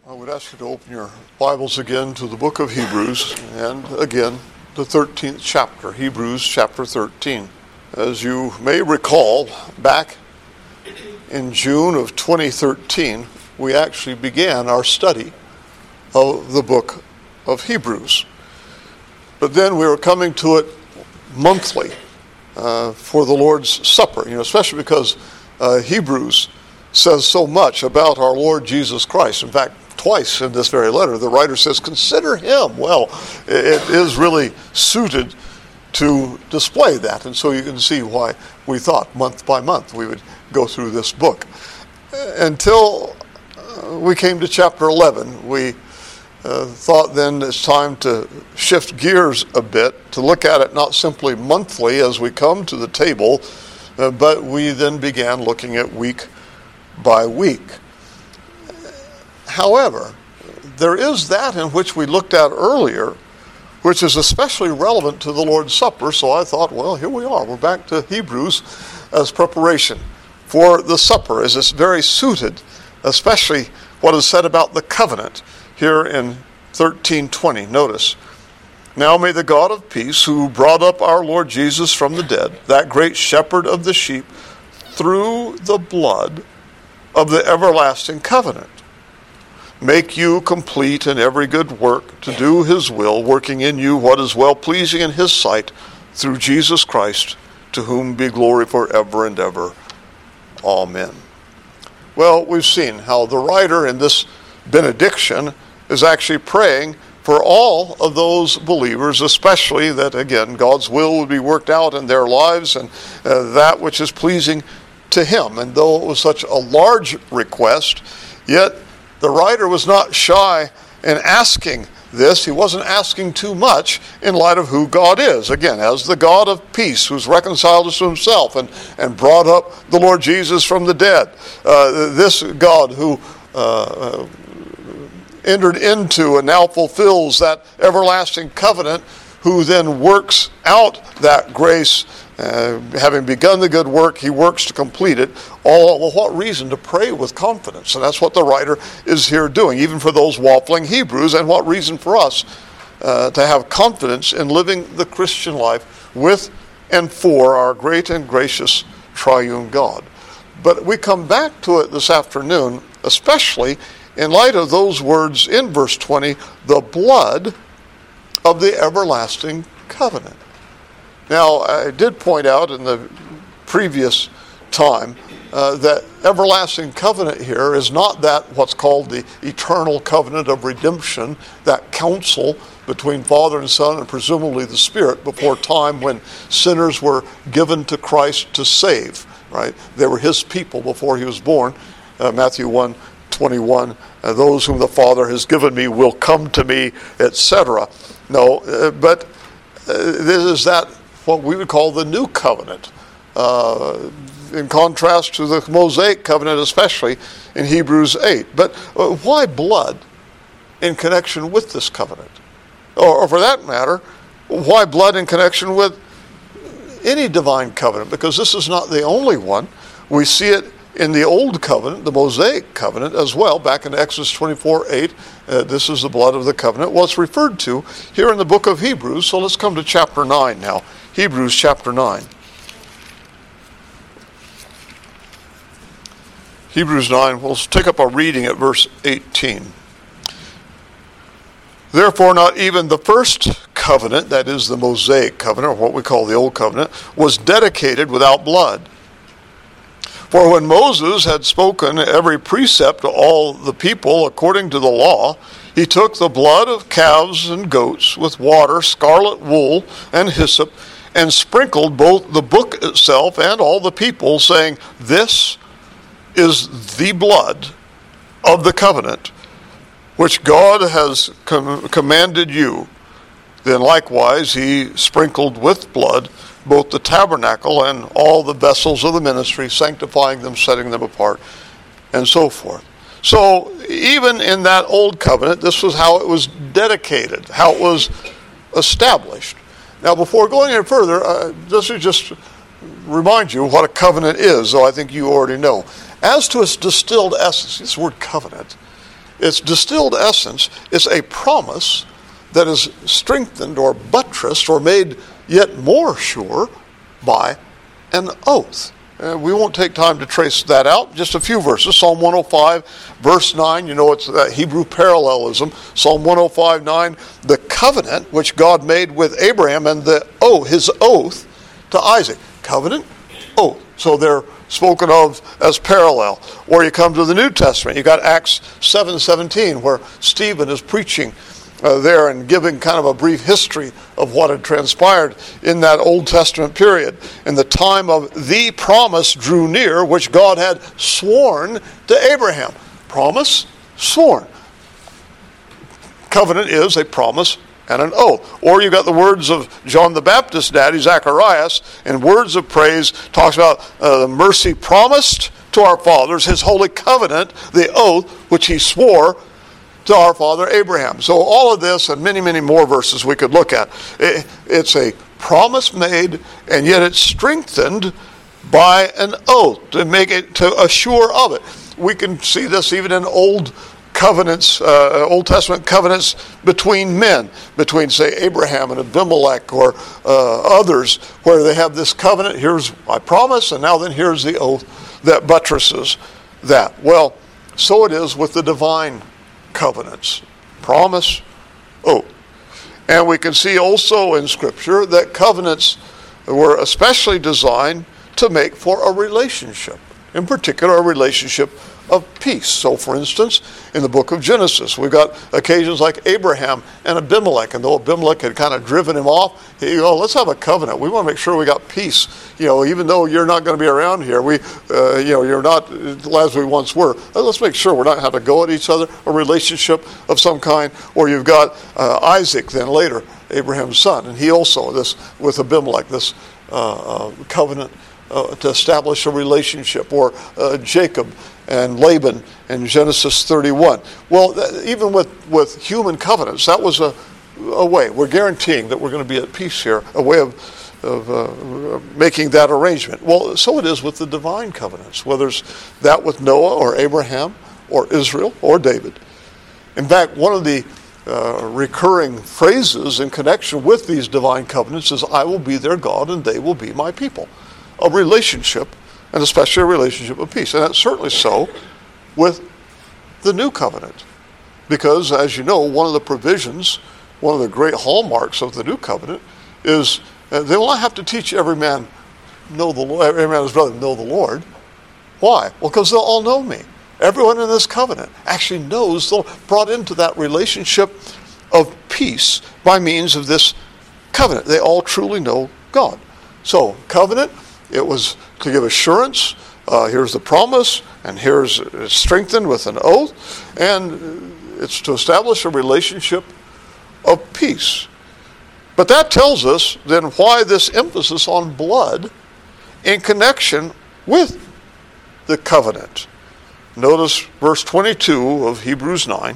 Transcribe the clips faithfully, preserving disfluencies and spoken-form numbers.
I would ask you to open your Bibles again to the book of Hebrews, and again, the thirteenth chapter, Hebrews chapter thirteen. As you may recall, back in June of twenty thirteen, we actually began our study of the book of Hebrews. But then we were coming to it monthly uh, for the Lord's Supper, you know, especially because uh, Hebrews says so much about our Lord Jesus Christ. In fact, twice in this very letter, the writer says, consider him. Well, it is really suited to display that. And so you can see why we thought month by month we would go through this book. Until uh, we came to chapter eleven, we uh, thought then it's time to shift gears a bit, to look at it not simply monthly as we come to the table, uh, but we then began looking at week by week. However, there is that in which we looked at earlier, which is especially relevant to the Lord's Supper. So I thought, well, here we are. We're back to Hebrews as preparation for the supper, as it's very suited, especially what is said about the covenant here in thirteen twenty. Notice, now may the God of peace, who brought up our Lord Jesus from the dead, that great shepherd of the sheep, through the blood of the everlasting covenant, make you complete in every good work to do his will, working in you what is well-pleasing in his sight, through Jesus Christ, to whom be glory forever and ever. Amen. Well, we've seen how the writer in this benediction is actually praying for all of those believers, especially that, again, God's will would be worked out in their lives and uh, that which is pleasing to him. And though it was such a large request, yet the writer was not shy in asking this. He wasn't asking too much in light of who God is. Again, as the God of peace, who's reconciled us to himself and, and brought up the Lord Jesus from the dead. Uh, this God who uh, entered into and now fulfills that everlasting covenant, who then works out that grace. Uh, having begun the good work, he works to complete it. All, well, what reason to pray with confidence? And that's what the writer is here doing, even for those waffling Hebrews. And what reason for us uh, to have confidence in living the Christian life with and for our great and gracious triune God. But we come back to it this afternoon, especially in light of those words in verse twenty, the blood of the everlasting covenant. Now, I did point out in the previous time uh, that everlasting covenant here is not that what's called the eternal covenant of redemption, that counsel between Father and Son and presumably the Spirit before time when sinners were given to Christ to save, right? They were his people before he was born. Uh, Matthew one twenty-one, uh, those whom the Father has given me will come to me, et cetera. No, uh, but uh, this is that what we would call the new covenant, uh, in contrast to the Mosaic covenant, especially in Hebrews eight. But uh, why blood in connection with this covenant? Or, or for that matter, why blood in connection with any divine covenant? Because this is not the only one. We see it in the Old Covenant, the Mosaic covenant as well, back in Exodus twenty-four eight. Uh, this is the blood of the covenant. Well, it's referred to here in the book of Hebrews. So let's come to chapter nine now. Hebrews chapter nine. Hebrews nine, we'll take up our reading at verse eighteen. Therefore, not even the first covenant, that is the Mosaic covenant, or what we call the Old Covenant, was dedicated without blood. For when Moses had spoken every precept to all the people according to the law, he took the blood of calves and goats with water, scarlet wool, and hyssop, and sprinkled both the book itself and all the people, saying, this is the blood of the covenant, which God has com- commanded you. Then likewise he sprinkled with blood both the tabernacle and all the vessels of the ministry, sanctifying them, setting them apart, and so forth. So even in that old covenant, this was how it was dedicated, how it was established. Now, before going any further, uh, this is just remind you what a covenant is, though I think you already know. As to its distilled essence, this word covenant, its distilled essence is a promise that is strengthened or buttressed or made yet more sure by an oath. Uh, we won't take time to trace that out. Just a few verses. Psalm one oh five, verse nine. You know, it's that Hebrew parallelism. Psalm one oh five, nine. The covenant which God made with Abraham and the oh, his oath to Isaac. Covenant, oath. So they're spoken of as parallel. Or you come to the New Testament. You got Acts seven seventeen, where Stephen is preaching Uh, there and giving kind of a brief history of what had transpired in that Old Testament period. And the time of the promise drew near, which God had sworn to Abraham. Promise, sworn. Covenant is a promise and an oath. Or you got the words of John the Baptist's daddy, Zacharias, in words of praise, talks about uh, the mercy promised to our fathers, his holy covenant, the oath which he swore to our father Abraham. So all of this and many, many more verses we could look at. It's a promise made, and yet it's strengthened by an oath to make it, to assure of it. We can see this even in old covenants, uh, Old Testament covenants between men, between, say, Abraham and Abimelech or uh, others, where they have this covenant. Here's my promise, and now then here's the oath that buttresses that. Well, so it is with the divine covenants. Promise, oath. And we can see also in Scripture that covenants were especially designed to make for a relationship. In particular, a relationship of peace. So, for instance, in the book of Genesis, we've got occasions like Abraham and Abimelech. And though Abimelech had kind of driven him off, he, oh, let's have a covenant. We want to make sure we got peace. You know, even though you're not going to be around here, we, uh, you know, you're not as we once were. Let's make sure we're not having to go at each other. A relationship of some kind. Or you've got uh, Isaac, then later Abraham's son, and he also this with Abimelech, this uh, uh, covenant uh, to establish a relationship. Or uh, Jacob and Laban in Genesis thirty-one. Well, even with, with human covenants, that was a, a way. We're guaranteeing that we're going to be at peace here, a way of, of uh, making that arrangement. Well, so it is with the divine covenants, whether it's that with Noah or Abraham or Israel or David. In fact, one of the uh, recurring phrases in connection with these divine covenants is, I will be their God and they will be my people. A relationship, and especially a relationship of peace. And that's certainly so with the new covenant. Because, as you know, one of the provisions, one of the great hallmarks of the new covenant is uh, they will not have to teach every man know the Lord, every man and his brother know the Lord. Why? Well, because they'll all know me. Everyone in this covenant actually knows, they're brought into that relationship of peace by means of this covenant. They all truly know God. So, covenant, it was to give assurance. Uh, here's the promise, and here's it's strengthened with an oath, and it's to establish a relationship of peace. But that tells us then why this emphasis on blood in connection with the covenant. Notice verse twenty-two of Hebrews nine.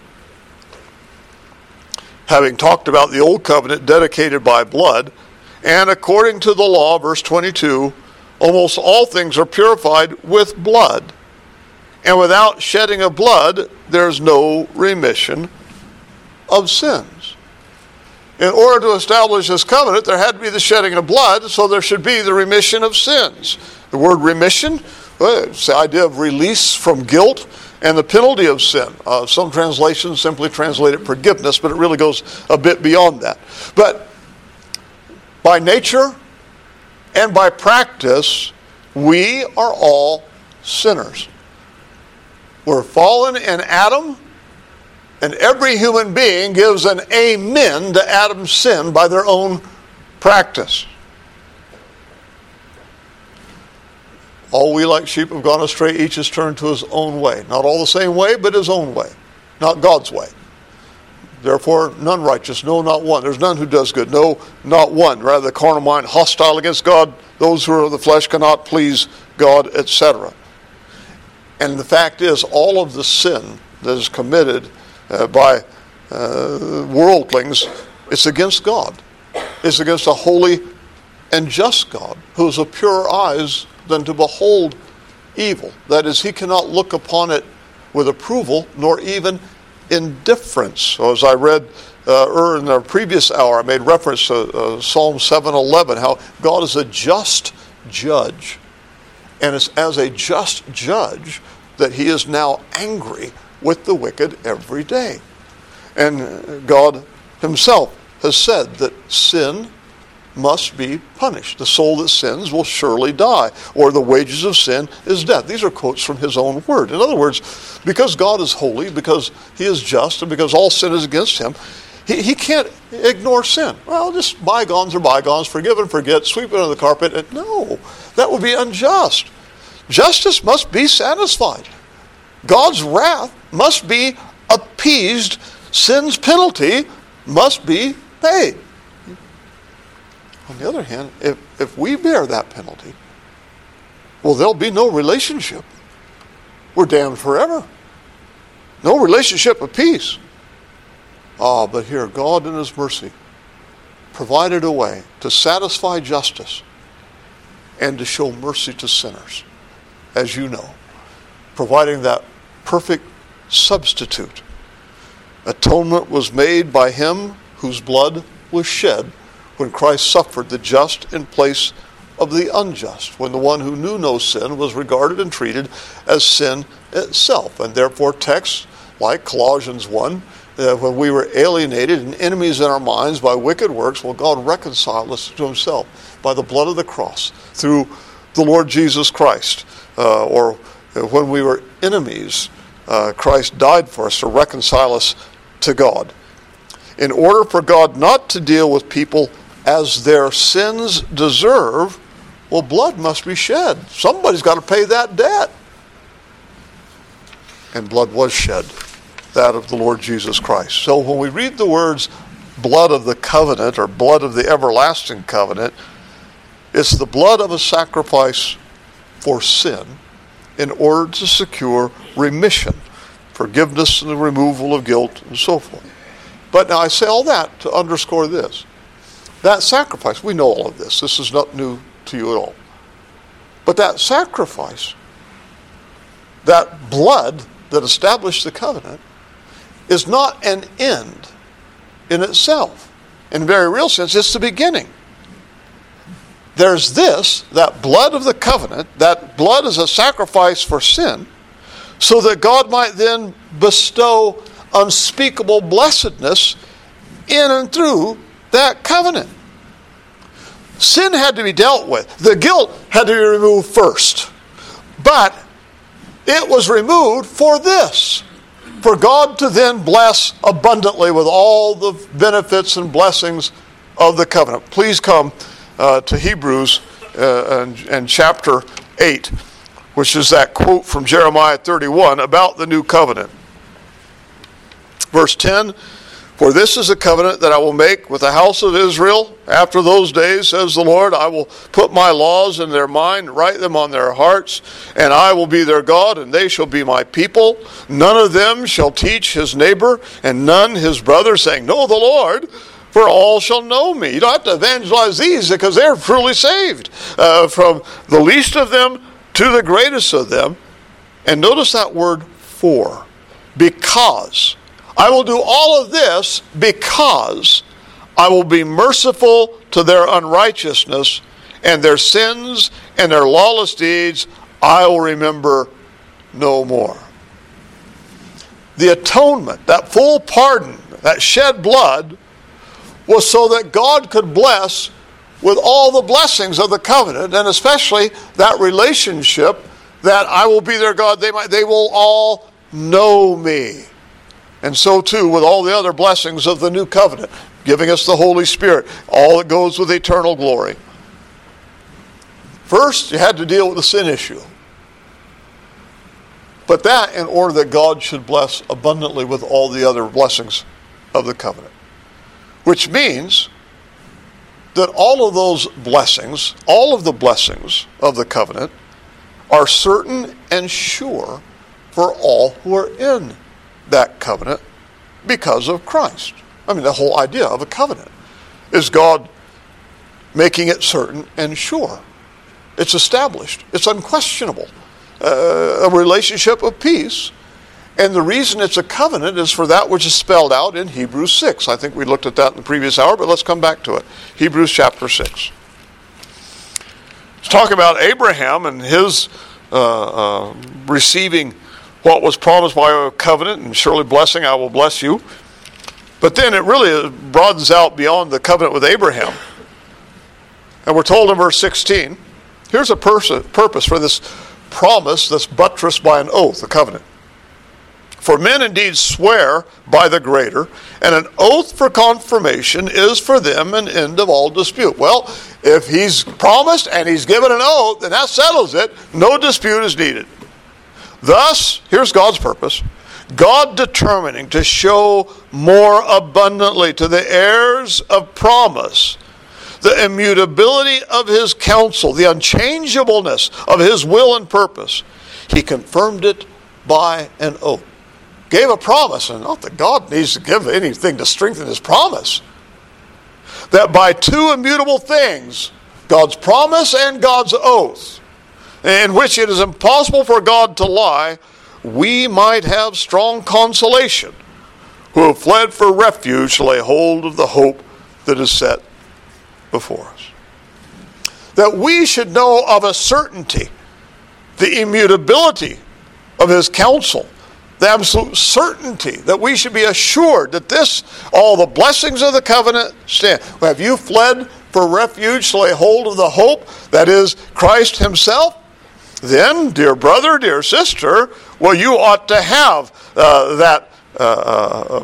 Having talked about the old covenant dedicated by blood, and according to the law, verse twenty-two, almost all things are purified with blood. And without shedding of blood, there's no remission of sins. In order to establish this covenant, there had to be the shedding of blood, so there should be the remission of sins. The word remission, well, it's the idea of release from guilt and the penalty of sin. Uh, some translations simply translate it forgiveness, but it really goes a bit beyond that. But by nature and by practice, we are all sinners. We're fallen in Adam, and every human being gives an amen to Adam's sin by their own practice. All we like sheep have gone astray, each has turned to his own way. Not all the same way, but his own way. Not God's way. Therefore, none righteous, no, not one. There's none who does good, no, not one. Rather, the carnal mind, hostile against God, those who are of the flesh cannot please God, et cetera. And the fact is, all of the sin that is committed uh, by uh, worldlings, it's against God. It's against a holy and just God, who is of purer eyes than to behold evil. That is, he cannot look upon it with approval, nor even indifference. So as I read uh, earlier in the previous hour, I made reference to uh, Psalm seven eleven, how God is a just judge. And it's as a just judge that he is now angry with the wicked every day. And God himself has said that sin must be punished. The soul that sins will surely die, or the wages of sin is death. These are quotes from his own word. In other words, because God is holy, because he is just, and because all sin is against him, he, he can't ignore sin. Well, just bygones are bygones, forgive and forget, sweep it under the carpet. And no, that would be unjust. Justice must be satisfied. God's wrath must be appeased. Sin's penalty must be paid. On the other hand, if, if we bear that penalty, well, there'll be no relationship. We're damned forever. No relationship of peace. Ah, but here, God in his mercy provided a way to satisfy justice and to show mercy to sinners, as you know, providing that perfect substitute. Atonement was made by him whose blood was shed when Christ suffered the just in place of the unjust, when the one who knew no sin was regarded and treated as sin itself. And therefore texts like Colossians one, uh, when we were alienated and enemies in our minds by wicked works, well, God reconciled us to himself by the blood of the cross through the Lord Jesus Christ. Uh, or when we were enemies, uh, Christ died for us to reconcile us to God. In order for God not to deal with people as their sins deserve, well, blood must be shed. Somebody's got to pay that debt. And blood was shed, that of the Lord Jesus Christ. So when we read the words blood of the covenant or blood of the everlasting covenant, it's the blood of a sacrifice for sin in order to secure remission, forgiveness and the removal of guilt and so forth. But now I say all that to underscore this. That sacrifice, we know all of this. This is not new to you at all. But that sacrifice, that blood that established the covenant, is not an end in itself. In a very real sense, it's the beginning. There's this, that blood of the covenant, that blood is a sacrifice for sin, so that God might then bestow unspeakable blessedness in and through that covenant. Sin had to be dealt with. The guilt had to be removed first. But it was removed for this, for God to then bless abundantly with all the benefits and blessings of the covenant. Please come uh, to Hebrews uh, and, and chapter eight, which is that quote from Jeremiah thirty-one about the new covenant. Verse ten, for this is a covenant that I will make with the house of Israel. After those days, says the Lord, I will put my laws in their mind, write them on their hearts, and I will be their God, and they shall be my people. None of them shall teach his neighbor, and none his brother, saying, know the Lord, for all shall know me. You don't have to evangelize these because they're truly saved. Uh, from the least of them to the greatest of them. And notice that word for. Because. I will do all of this because I will be merciful to their unrighteousness, and their sins and their lawless deeds I will remember no more. The atonement, that full pardon, that shed blood, was so that God could bless with all the blessings of the covenant, and especially that relationship that I will be their God, they might, they will all know me. And so too with all the other blessings of the new covenant, giving us the Holy Spirit, all that goes with eternal glory. First, you had to deal with the sin issue. But that in order that God should bless abundantly with all the other blessings of the covenant. Which means that all of those blessings, all of the blessings of the covenant, are certain and sure for all who are in that covenant because of Christ. I mean, the whole idea of a covenant is God making it certain and sure. It's established. It's unquestionable. Uh, a relationship of peace And the reason it's a covenant is for that which is spelled out in Hebrews six. I think we looked at that in the previous hour, but let's come back to it. Hebrews chapter six. Let's talk about Abraham and his uh, uh, receiving what was promised by a covenant, and surely blessing, I will bless you. But then it really broadens out beyond the covenant with Abraham. And we're told in verse sixteen, here's a pers- purpose for this promise that's buttressed by an oath, a covenant. For men indeed swear by the greater, and an oath for confirmation is for them an end of all dispute. Well, if he's promised and he's given an oath, then that settles it. No dispute is needed. Thus, here's God's purpose. God determining to show more abundantly to the heirs of promise the immutability of his counsel, the unchangeableness of his will and purpose, he confirmed it by an oath. Gave a promise, and not that God needs to give anything to strengthen his promise. That by two immutable things, God's promise and God's oath, in which it is impossible for God to lie, we might have strong consolation, who have fled for refuge to lay hold of the hope that is set before us. That we should know of a certainty the immutability of his counsel, the absolute certainty that we should be assured that this, all the blessings of the covenant stand. Have you fled for refuge to lay hold of the hope that is Christ himself? Then, dear brother, dear sister, well, you ought to have uh, that uh,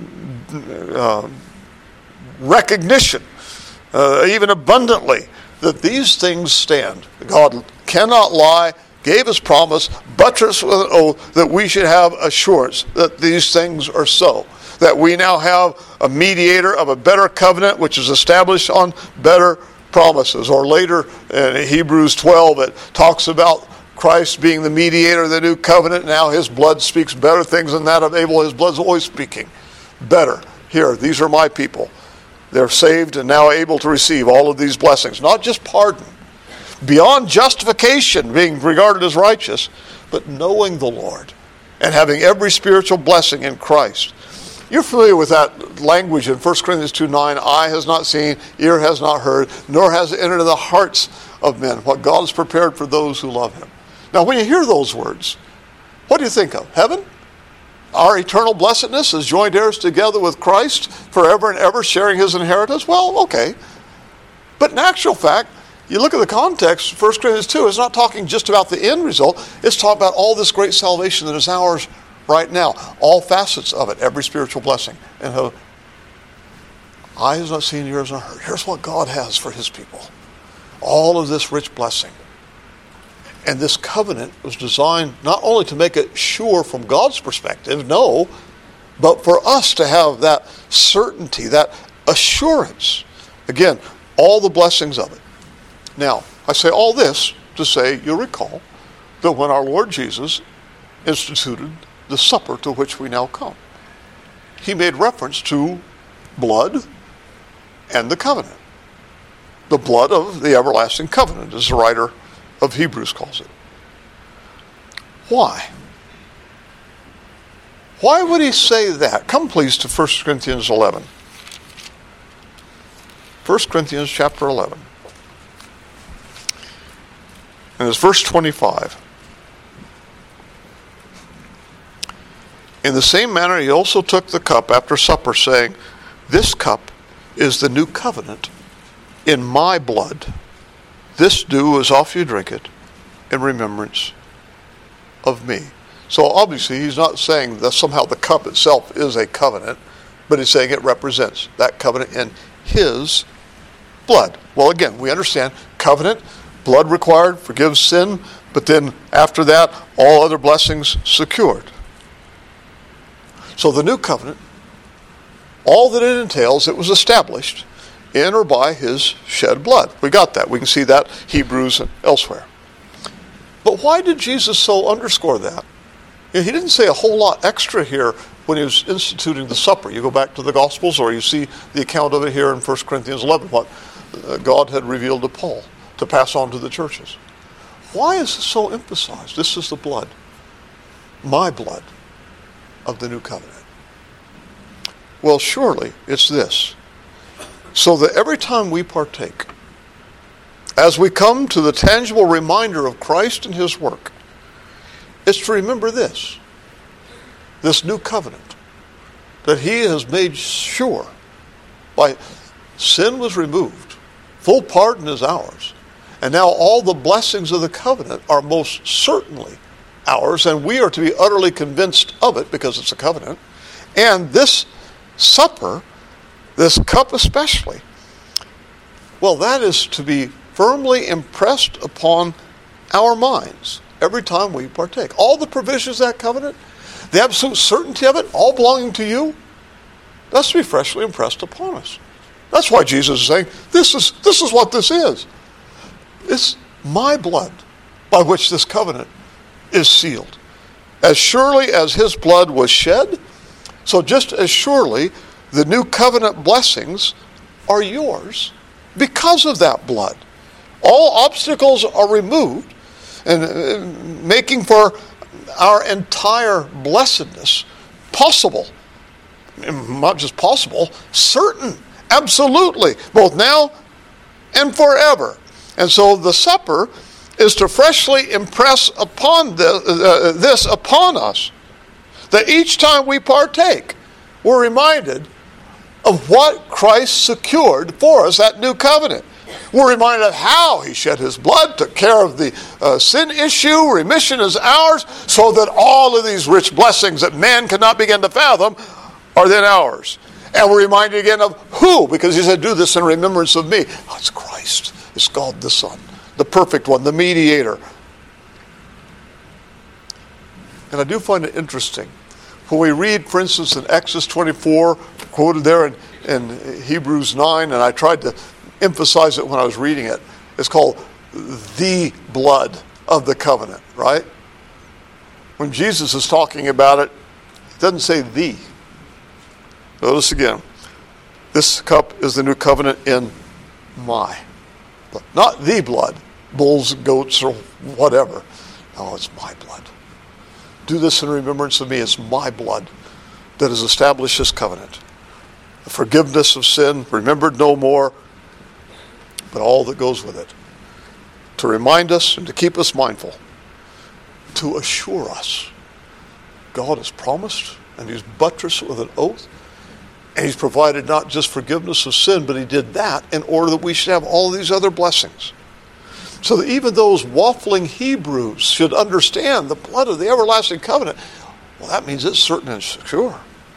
uh, uh, recognition, uh, even abundantly, that these things stand. God cannot lie, gave his promise, buttressed with an oath, that we should have assurance that these things are so. That we now have a mediator of a better covenant, which is established on better promises. Or later in Hebrews twelve, it talks about Christ being the mediator of the new covenant. Now his blood speaks better things than that of Abel. His blood's always speaking better. Here, these are my people. They're saved and now able to receive all of these blessings. Not just pardon, beyond justification, being regarded as righteous, but knowing the Lord and having every spiritual blessing in Christ. You're familiar with that language in First Corinthians two nine, eye has not seen, ear has not heard, nor has it entered into the hearts of men what God has prepared for those who love him. Now when you hear those words, what do you think of? Heaven? Our eternal blessedness as joint heirs together with Christ forever and ever, sharing his inheritance? Well, okay. But in actual fact, you look at the context, First Corinthians two, it's not talking just about the end result. It's talking about all this great salvation that is ours right now. All facets of it, every spiritual blessing. And how eye has not seen, ear has not heard. Here's what God has for his people. All of this rich blessing. And this covenant was designed not only to make it sure from God's perspective, no, but for us to have that certainty, that assurance. Again, all the blessings of it. Now, I say all this to say, you'll recall, that when our Lord Jesus instituted the supper to which we now come, he made reference to blood and the covenant. The blood of the everlasting covenant, as the writer of Hebrews calls it. Why? Why would he say that? Come please to First Corinthians eleven. First Corinthians chapter eleven. And it's verse twenty-five. In the same manner he also took the cup after supper, saying, this cup is the new covenant in my blood. This do as oft you drink it in remembrance of me. So obviously he's not saying that somehow the cup itself is a covenant, but he's saying it represents that covenant in his blood. Well, again, we understand covenant, blood required, forgives sin, but then after that, all other blessings secured. So the new covenant, all that it entails, it was established in or by his shed blood. We got that. We can see that Hebrews and elsewhere. But why did Jesus so underscore that? He didn't say a whole lot extra here when he was instituting the supper. You go back to the Gospels, or you see the account of it here in First Corinthians eleven, what God had revealed to Paul to pass on to the churches. Why is this so emphasized? This is the blood. My blood. of the new covenant? Well, surely it's this. So that every time we partake, as we come to the tangible reminder of Christ and his work, it's to remember this, this new covenant, that he has made sure by sin was removed, full pardon is ours, and now all the blessings of the covenant are most certainly ours, and we are to be utterly convinced of it because it's a covenant. And this supper, this cup especially, well, that is to be firmly impressed upon our minds every time we partake. All the provisions of that covenant, the absolute certainty of it, all belonging to you, that's to be freshly impressed upon us. That's why Jesus is saying, this is, this is what this is. It's my blood by which this covenant is sealed. As surely as his blood was shed, so just as surely the new covenant blessings are yours because of that blood. All obstacles are removed, and making for our entire blessedness possible. Not just possible, certain, absolutely, both now and forever. And so the supper is to freshly impress upon this, uh, this upon us, that each time we partake, we're reminded of what Christ secured for us, that new covenant. We're reminded of how he shed his blood, took care of the uh, sin issue, remission is ours, so that all of these rich blessings that man cannot begin to fathom are then ours. And we're reminded again of who, because he said, do this in remembrance of me. Oh, it's Christ. It's God the Son, the perfect one, the mediator. And I do find it interesting. When we read, for instance, in Exodus twenty-four, quoted there in, in Hebrews nine, and I tried to emphasize it when I was reading it, it's called the blood of the covenant, right? When Jesus is talking about it, it doesn't say the. Notice again, this cup is the new covenant in my blood. Not the blood, bulls, goats, or whatever. No, it's my blood. Do this in remembrance of me. It's my blood that has established this covenant. The forgiveness of sin, remembered no more, but all that goes with it. To remind us and to keep us mindful. To assure us. God has promised, and he's buttressed with an oath, and he's provided not just forgiveness of sin, but he did that in order that we should have all of these other blessings. So that even those waffling Hebrews should understand the blood of the everlasting covenant. Well, that means it's certain and secure.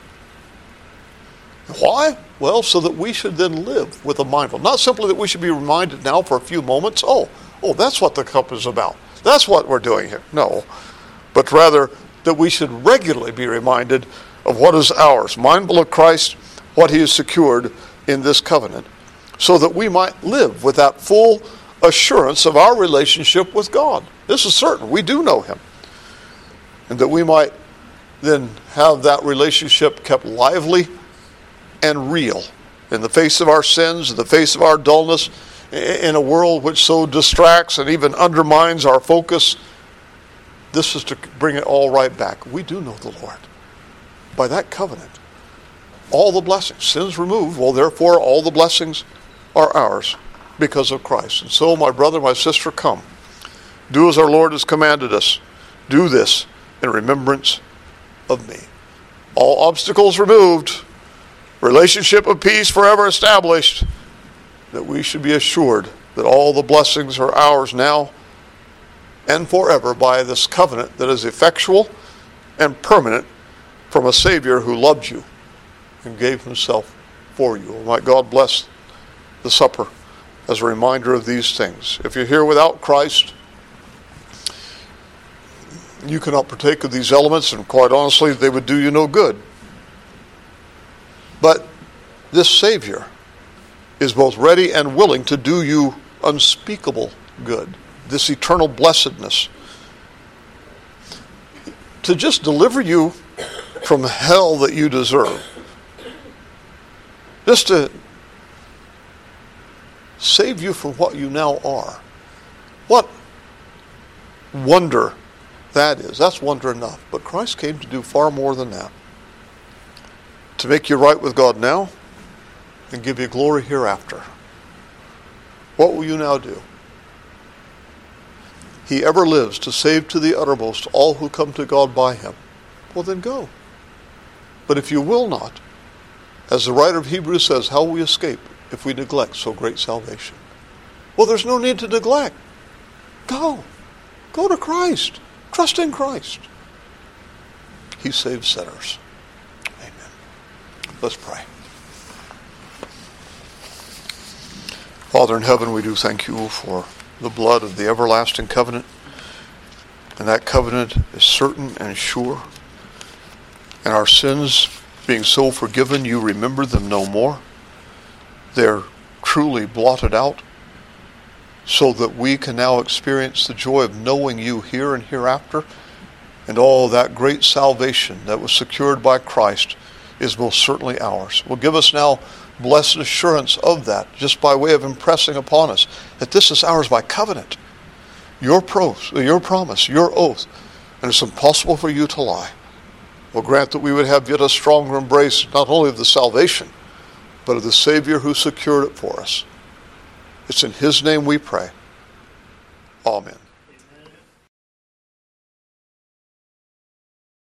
Why? Well, so that we should then live with a mindful. Not simply that we should be reminded now for a few moments, oh, oh, that's what the cup is about. That's what we're doing here. No. But rather that we should regularly be reminded of what is ours, mindful of Christ, what he has secured in this covenant, so that we might live with that full assurance of our relationship with God. This is certain. We do know him. And that we might then have that relationship kept lively and real in the face of our sins, in the face of our dullness, in a world which so distracts and even undermines our focus. This is to bring it all right back. We do know the Lord. By that covenant, all the blessings, sins removed, well, therefore, all the blessings are ours because of Christ. And so, my brother, my sister, come. Do as our Lord has commanded us. Do this in remembrance of me. All obstacles removed, relationship of peace forever established, that we should be assured that all the blessings are ours now and forever by this covenant that is effectual and permanent from a Savior who loved you and gave himself for you. Oh, might God bless the supper as a reminder of these things. If you're here without Christ, you cannot partake of these elements, and quite honestly, they would do you no good. But this Savior is both ready and willing to do you unspeakable good, this eternal blessedness, to just deliver you from hell that you deserve, just to save you from what you now are. What wonder that is. That's wonder enough. But Christ came to do far more than that. To make you right with God now and give you glory hereafter. What will you now do? He ever lives to save to the uttermost all who come to God by him. Well, then go. But if you will not, as the writer of Hebrews says, how will we escape if we neglect so great salvation? Well, there's no need to neglect. Go. Go to Christ. Trust in Christ. He saves sinners. Amen. Let's pray. Father in heaven, we do thank you for the blood of the everlasting covenant. And that covenant is certain and sure. And our sins being so forgiven, you remember them no more. They're truly blotted out, so that we can now experience the joy of knowing you here and hereafter. And all that great salvation that was secured by Christ is most certainly ours. Well, give us now blessed assurance of that, just by way of impressing upon us that this is ours by covenant. Your pros, your promise, your oath, and it's impossible for you to lie. Well, grant that we would have yet a stronger embrace, not only of the salvation, but of the Savior who secured it for us. It's in his name we pray. Amen.